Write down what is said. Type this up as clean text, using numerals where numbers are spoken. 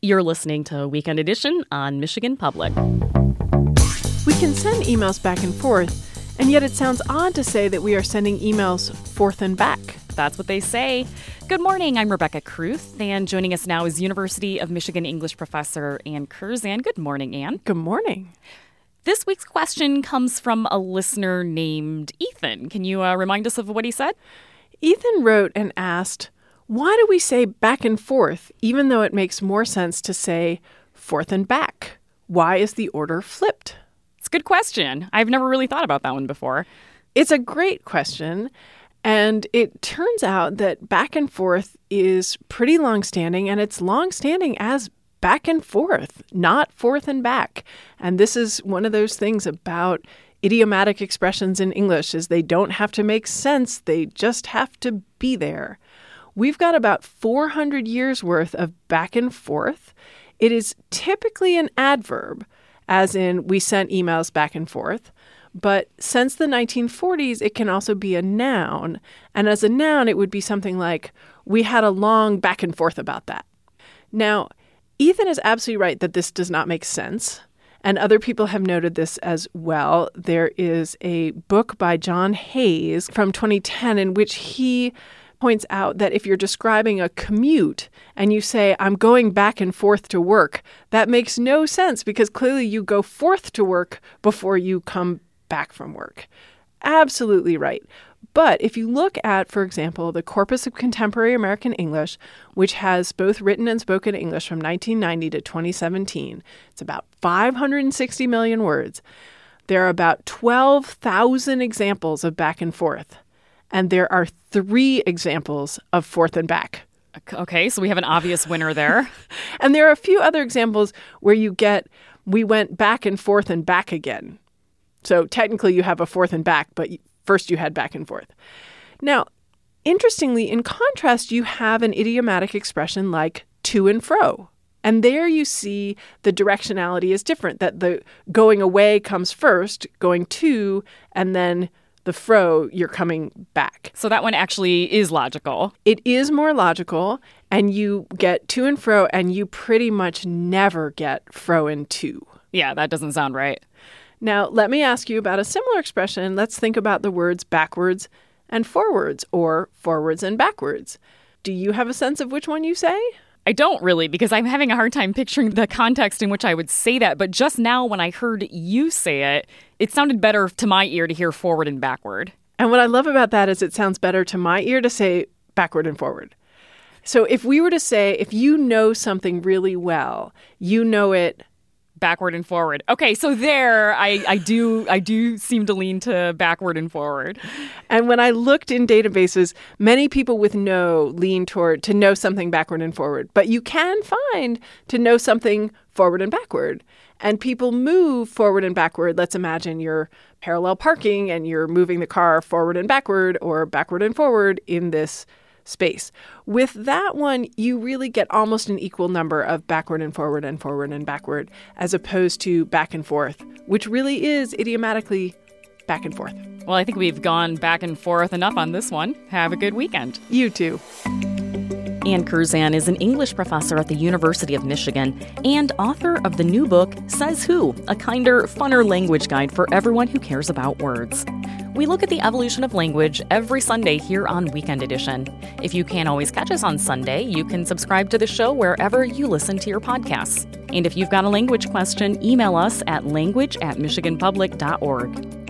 You're listening to Weekend Edition on Michigan Public. We can send emails back and forth, and yet it sounds odd to say that we are sending emails forth and back. That's what they say. Good morning, I'm Rebecca Kruth, and joining us now is University of Michigan English professor Ann Curzan. Good morning, Ann. Good morning. This week's question comes from a listener named Ethan. Can you remind us of what he said? Ethan wrote and asked, why do we say back and forth, even though it makes more sense to say forth and back? Why is the order flipped? It's a good question. I've never really thought about that one before. It's a great question, and it turns out that back and forth is pretty long-standing, and it's long-standing as back and forth, not forth and back. And this is one of those things about idiomatic expressions in English is they don't have to make sense, they just have to be there. We've got about 400 years worth of back and forth. It is typically an adverb, as in we sent emails back and forth. But since the 1940s, it can also be a noun. And as a noun, it would be something like, we had a long back and forth about that. Now, Ethan is absolutely right that this does not make sense. And other people have noted this as well. There is a book by John Hayes from 2010 in which he points out that if you're describing a commute and you say, I'm going back and forth to work, that makes no sense because clearly you go forth to work before you come back from work. Absolutely right. But if you look at, for example, the Corpus of Contemporary American English, which has both written and spoken English from 1990 to 2017, it's about 560 million words. There are about 12,000 examples of back and forth. And there are 3 examples of forth and back. Okay, so we have an obvious winner there. And there are a few other examples where you get, we went back and forth and back again. So technically you have a forth and back, but first you had back and forth. Now, interestingly, in contrast, you have an idiomatic expression like to and fro. And there you see the directionality is different, that the going away comes first, going to, and then the fro, you're coming back. So that one actually is logical. It is more logical, and you get to and fro, and you pretty much never get fro and to. Yeah, that doesn't sound right. Now, let me ask you about a similar expression. Let's think about the words backwards and forwards, or forwards and backwards. Do you have a sense of which one you say? I don't really, because I'm having a hard time picturing the context in which I would say that. But just now when I heard you say it, it sounded better to my ear to hear forward and backward. And what I love about that is it sounds better to my ear to say backward and forward. So if we were to say, if you know something really well, you know it backward and forward. Okay, so there I do seem to lean to backward and forward. And when I looked in databases, many people with know lean toward to know something backward and forward. But you can find to know something forward and backward. And people move forward and backward. Let's imagine you're parallel parking and you're moving the car forward and backward or backward and forward in this space. With that one, you really get almost an equal number of backward and forward and backward, as opposed to back and forth, which really is idiomatically back and forth. Well, I think we've gone back and forth enough on this one. Have a good weekend. You too. Ann Curzan is an English professor at the University of Michigan and author of the new book, Says Who, a kinder, funner language guide for everyone who cares about words. We look at the evolution of language every Sunday here on Weekend Edition. If you can't always catch us on Sunday, you can subscribe to the show wherever you listen to your podcasts. And if you've got a language question, email us at language@michiganpublic.org.